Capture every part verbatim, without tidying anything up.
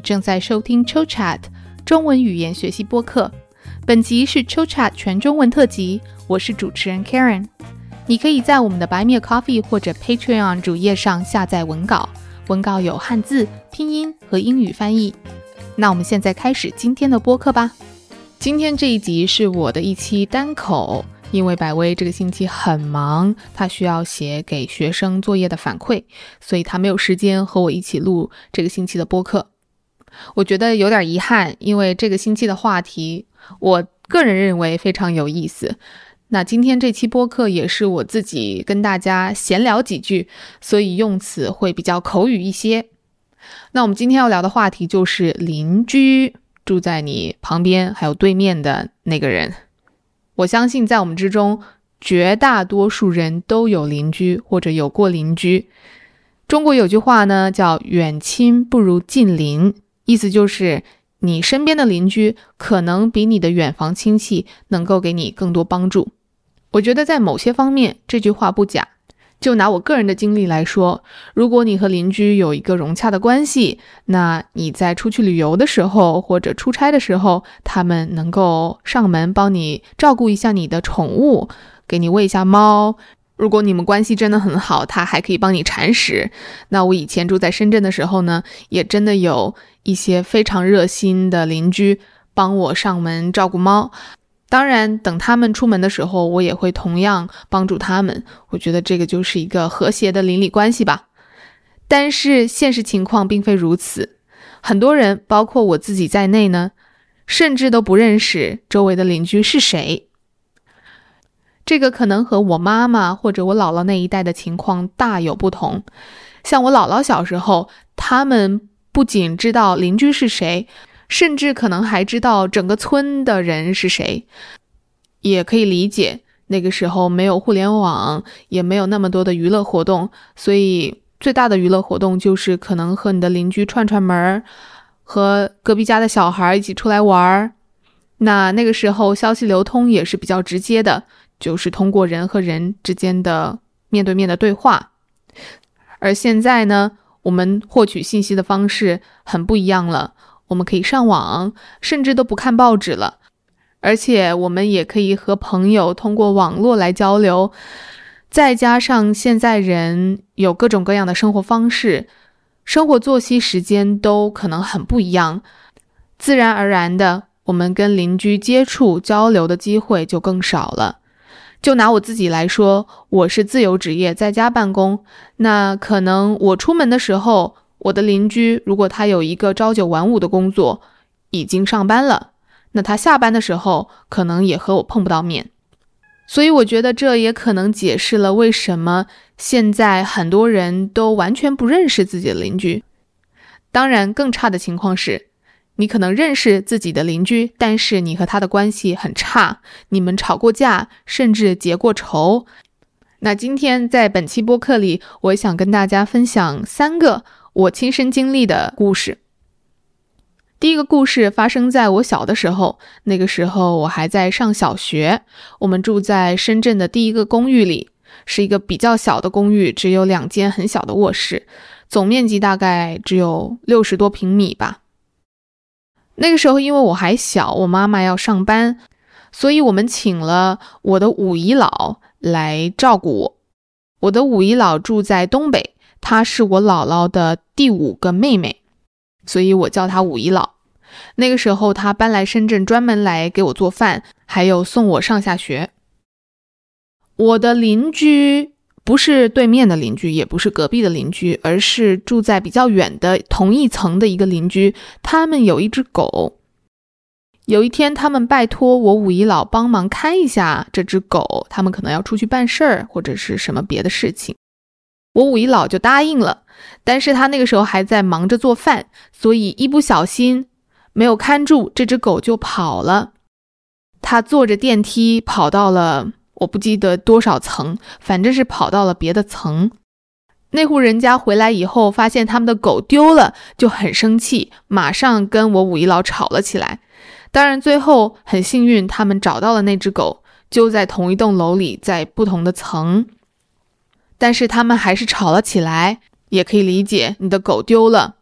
正在收听 ChillChat 中文语言学习播客，本集是 ChillChat 全中文特辑，我是主持人 Karen。 你可以在我们的 Buy Me a Coffee 或者 Patreon 主页上下载文稿，文稿有汉字、拼音和英语翻译。那我们现在开始今天的播客吧。今天这一集是我的一期单口，因为百威这个星期很忙，他需要写给学生作业的反馈，所以他没有时间和我一起录这个星期的播客。我觉得有点遗憾，因为这个星期的话题我个人认为非常有意思。那今天这期播客也是我自己跟大家闲聊几句，所以用词会比较口语一些。那我们今天要聊的话题就是邻居，住在你旁边还有对面的那个人。我相信在我们之中，绝大多数人都有邻居或者有过邻居。中国有句话呢，叫远亲不如近邻，意思就是你身边的邻居可能比你的远房亲戚能够给你更多帮助。我觉得在某些方面这句话不假。就拿我个人的经历来说，如果你和邻居有一个融洽的关系，那你在出去旅游的时候或者出差的时候，他们能够上门帮你照顾一下你的宠物，给你喂一下猫。如果你们关系真的很好，他还可以帮你铲屎。那我以前住在深圳的时候呢，也真的有一些非常热心的邻居帮我上门照顾猫。当然等他们出门的时候，我也会同样帮助他们。我觉得这个就是一个和谐的邻里关系吧。但是现实情况并非如此，很多人包括我自己在内呢，甚至都不认识周围的邻居是谁。这个可能和我妈妈或者我姥姥那一代的情况大有不同。像我姥姥小时候，他们不仅知道邻居是谁，甚至可能还知道整个村的人是谁。也可以理解，那个时候没有互联网，也没有那么多的娱乐活动，所以最大的娱乐活动就是可能和你的邻居串串门，和隔壁家的小孩一起出来玩。那那个时候消息流通也是比较直接的，就是通过人和人之间的面对面的对话。而现在呢，我们获取信息的方式很不一样了，我们可以上网，甚至都不看报纸了，而且我们也可以和朋友通过网络来交流。再加上现在人有各种各样的生活方式，生活作息时间都可能很不一样，自然而然的，我们跟邻居接触交流的机会就更少了。就拿我自己来说，我是自由职业，在家办公，那可能我出门的时候，我的邻居如果他有一个朝九晚五的工作，已经上班了，那他下班的时候可能也和我碰不到面。所以我觉得这也可能解释了为什么现在很多人都完全不认识自己的邻居。当然更差的情况是，你可能认识自己的邻居，但是你和他的关系很差，你们吵过架，甚至结过仇。那今天在本期播客里，我想跟大家分享三个我亲身经历的故事。第一个故事发生在我小的时候，那个时候我还在上小学，我们住在深圳的第一个公寓里，是一个比较小的公寓，只有两间很小的卧室，总面积大概只有六十多平米吧。那个时候因为我还小，我妈妈要上班，所以我们请了我的五姨姥来照顾我。我的五姨姥住在东北，她是我姥姥的第五个妹妹，所以我叫她五姨姥。那个时候她搬来深圳，专门来给我做饭，还有送我上下学。我的邻居不是对面的邻居，也不是隔壁的邻居，而是住在比较远的同一层的一个邻居，他们有一只狗。有一天他们拜托我五姨姥帮忙看一下这只狗，他们可能要出去办事儿或者是什么别的事情。我五姨姥就答应了，但是他那个时候还在忙着做饭，所以一不小心没有看住，这只狗就跑了。他坐着电梯跑到了我不记得多少层，反正是跑到了别的层。那户人家回来以后发现他们的狗丢了，就很生气，马上跟我五姨姥吵了起来。当然最后很幸运，他们找到了那只狗，就在同一栋楼里，在不同的层。但是他们还是吵了起来，也可以理解，你的狗丢了，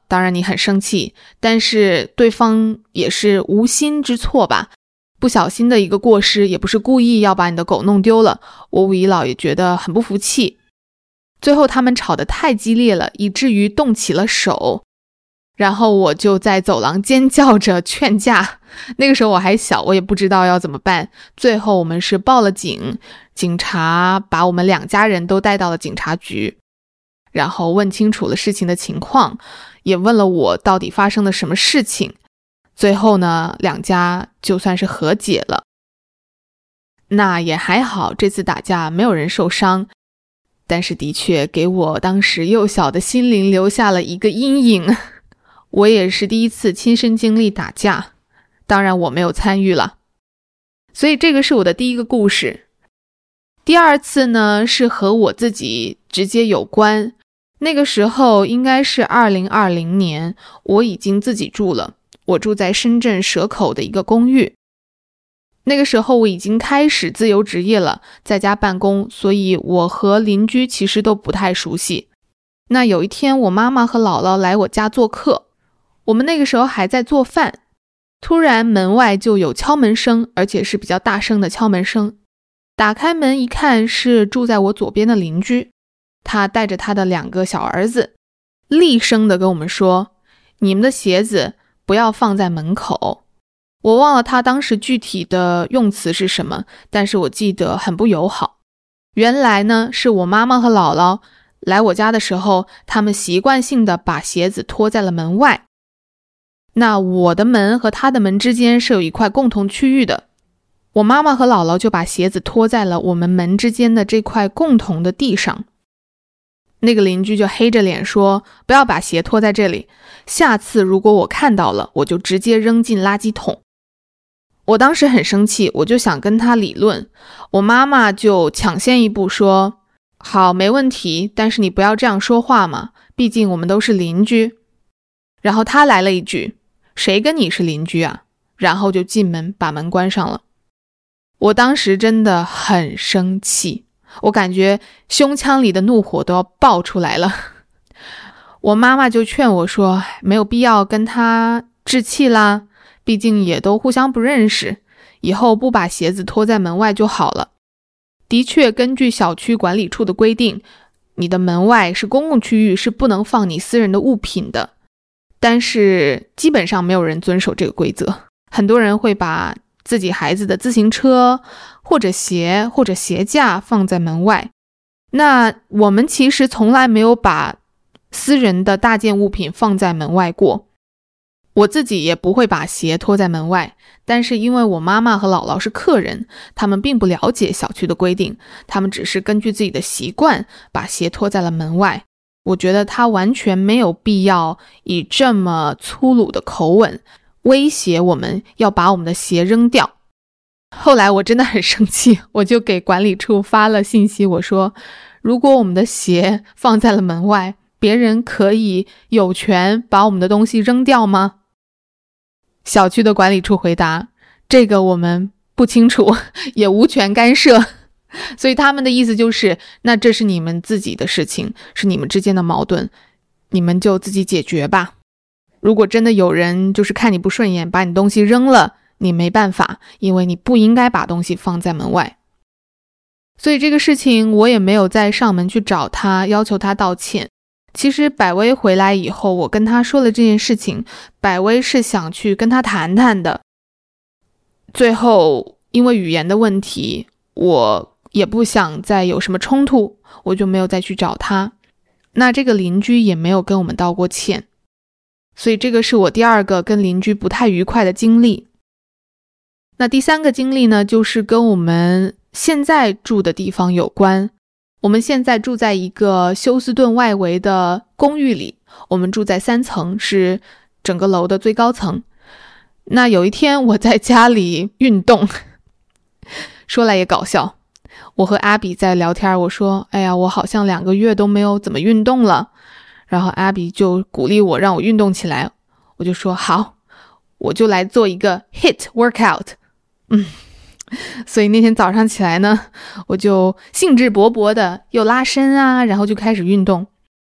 当然你很生气，但是对方也是无心之错吧，不小心的一个过失，也不是故意要把你的狗弄丢了。我五姨姥也觉得很不服气，最后他们吵得太激烈了，以至于动起了手，然后我就在走廊尖叫着劝架。那个时候我还小，我也不知道要怎么办，最后我们是报了警，警察把我们两家人都带到了警察局，然后问清楚了事情的情况，也问了我到底发生了什么事情。最后呢，两家就算是和解了。那也还好，这次打架没有人受伤，但是的确给我当时幼小的心灵留下了一个阴影。我也是第一次亲身经历打架，当然我没有参与了。所以这个是我的第一个故事。第二次呢，是和我自己直接有关。那个时候应该是二零二零年，我已经自己住了，我住在深圳蛇口的一个公寓。那个时候我已经开始自由职业了，在家办公，所以我和邻居其实都不太熟悉。那有一天我妈妈和姥姥来我家做客，我们那个时候还在做饭，突然门外就有敲门声，而且是比较大声的敲门声。打开门一看，是住在我左边的邻居，他带着他的两个小儿子，厉声的跟我们说，你们的鞋子不要放在门口。我忘了他当时具体的用词是什么，但是我记得很不友好。原来呢，是我妈妈和姥姥来我家的时候，他们习惯性的把鞋子拖在了门外。那我的门和他的门之间是有一块共同区域的，我妈妈和姥姥就把鞋子拖在了我们门之间的这块共同的地上。那个邻居就黑着脸说，不要把鞋拖在这里，下次如果我看到了，我就直接扔进垃圾桶。我当时很生气，我就想跟他理论，我妈妈就抢先一步说，好，没问题，但是你不要这样说话嘛，毕竟我们都是邻居。然后他来了一句，谁跟你是邻居啊？然后就进门把门关上了。我当时真的很生气，我感觉胸腔里的怒火都要爆出来了。我妈妈就劝我说，没有必要跟他置气啦，毕竟也都互相不认识，以后不把鞋子拖在门外就好了。的确，根据小区管理处的规定，你的门外是公共区域，是不能放你私人的物品的。但是基本上没有人遵守这个规则，很多人会把自己孩子的自行车或者鞋或者鞋架放在门外。那我们其实从来没有把私人的大件物品放在门外过，我自己也不会把鞋拖在门外，但是因为我妈妈和姥姥是客人，他们并不了解小区的规定，他们只是根据自己的习惯把鞋拖在了门外。我觉得他完全没有必要以这么粗鲁的口吻威胁我们要把我们的鞋扔掉。后来我真的很生气，我就给管理处发了信息，我说如果我们的鞋放在了门外，别人可以有权把我们的东西扔掉吗？小区的管理处回答，这个我们不清楚，也无权干涉。所以他们的意思就是，那这是你们自己的事情，是你们之间的矛盾，你们就自己解决吧。如果真的有人就是看你不顺眼，把你东西扔了，你没办法，因为你不应该把东西放在门外。所以这个事情我也没有再上门去找他，要求他道歉。其实百威回来以后，我跟他说了这件事情，百威是想去跟他谈谈的。最后因为语言的问题，我也不想再有什么冲突，我就没有再去找他。那这个邻居也没有跟我们道过歉，所以这个是我第二个跟邻居不太愉快的经历。那第三个经历呢，就是跟我们现在住的地方有关。我们现在住在一个休斯顿外围的公寓里，我们住在三层，是整个楼的最高层。那有一天我在家里运动，说来也搞笑，我和阿比在聊天，我说哎呀，我好像两个月都没有怎么运动了。然后阿比就鼓励我，让我运动起来。我就说好，我就来做一个 H I I T workout。 嗯，所以那天早上起来呢，我就兴致勃勃的又拉伸啊，然后就开始运动。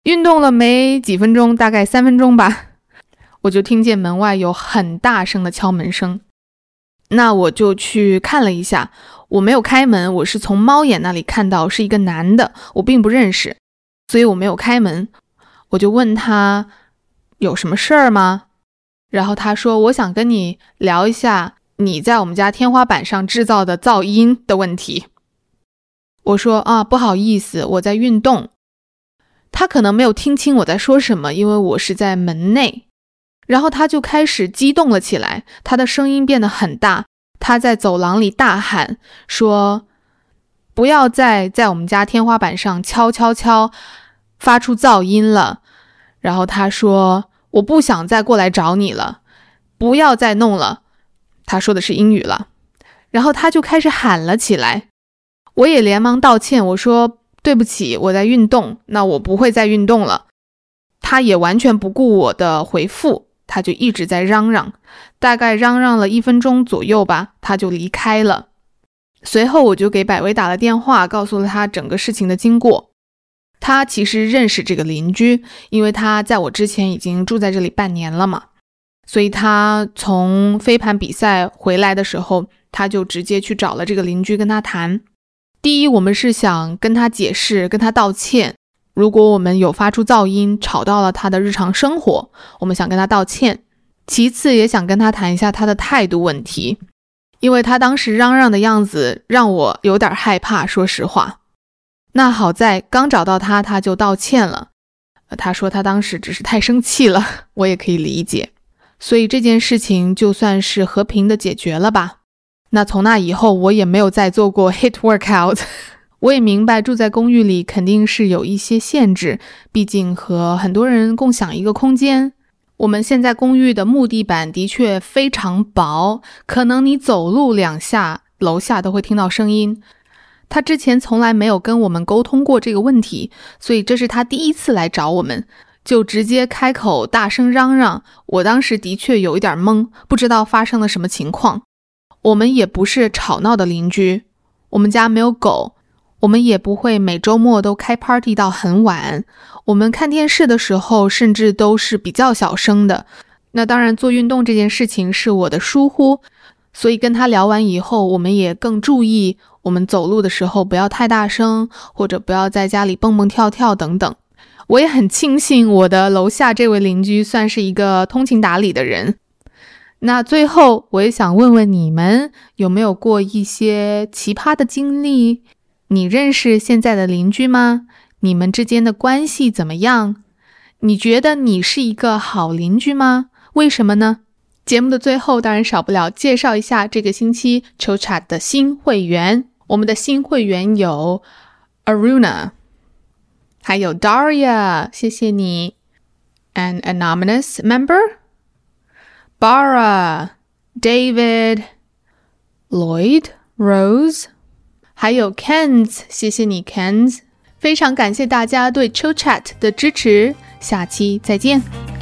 运动了没几分钟，大概三分钟吧，我就听见门外有很大声的敲门声。那我就去看了一下，我没有开门，我是从猫眼那里看到是一个男的，我并不认识，所以我没有开门。我就问他有什么事儿吗？然后他说我想跟你聊一下你在我们家天花板上制造的噪音的问题。我说啊，不好意思，我在运动。他可能没有听清我在说什么，因为我是在门内。然后他就开始激动了起来，他的声音变得很大，他在走廊里大喊说不要再在我们家天花板上敲敲敲发出噪音了。然后他说我不想再过来找你了，不要再弄了。他说的是英语了。然后他就开始喊了起来，我也连忙道歉，我说对不起，我在运动，那我不会再运动了。他也完全不顾我的回复，他就一直在嚷嚷，大概嚷嚷了一分钟左右吧，他就离开了。随后我就给百威打了电话，告诉了他整个事情的经过。他其实认识这个邻居，因为他在我之前已经住在这里半年了嘛，所以他从飞盘比赛回来的时候，他就直接去找了这个邻居跟他谈。第一，我们是想跟他解释，跟他道歉，如果我们有发出噪音吵到了他的日常生活，我们想跟他道歉。其次也想跟他谈一下他的态度问题，因为他当时嚷嚷的样子让我有点害怕，说实话。那好在刚找到他，他就道歉了。他说他当时只是太生气了，我也可以理解。所以这件事情就算是和平的解决了吧。那从那以后我也没有再做过 H I I T workout 我也明白住在公寓里肯定是有一些限制，毕竟和很多人共享一个空间。我们现在公寓的木地板的确非常薄，可能你走路两下楼下都会听到声音。他之前从来没有跟我们沟通过这个问题，所以这是他第一次来找我们，就直接开口大声嚷嚷。我当时的确有一点懵，不知道发生了什么情况。我们也不是吵闹的邻居，我们家没有狗，我们也不会每周末都开 party 到很晚，我们看电视的时候甚至都是比较小声的。那当然做运动这件事情是我的疏忽，所以跟他聊完以后，我们也更注意我们走路的时候不要太大声，或者不要在家里蹦蹦跳跳等等。我也很庆幸我的楼下这位邻居算是一个通情达理的人。那最后我也想问问你们，有没有过一些奇葩的经历？你认识现在的邻居吗？你们之间的关系怎么样？你觉得你是一个好邻居吗？为什么呢？节目的最后当然少不了介绍一下这个星期 ChowChat 的新会员。我们的新会员有 Aruna， 还有 Daria， 谢谢你。 An anonymous member Bara, David, Lloyd, Rose， 还有 Kenz， 谢谢你 Kenz。 非常感谢大家对 ChowChat 的支持，下期再见。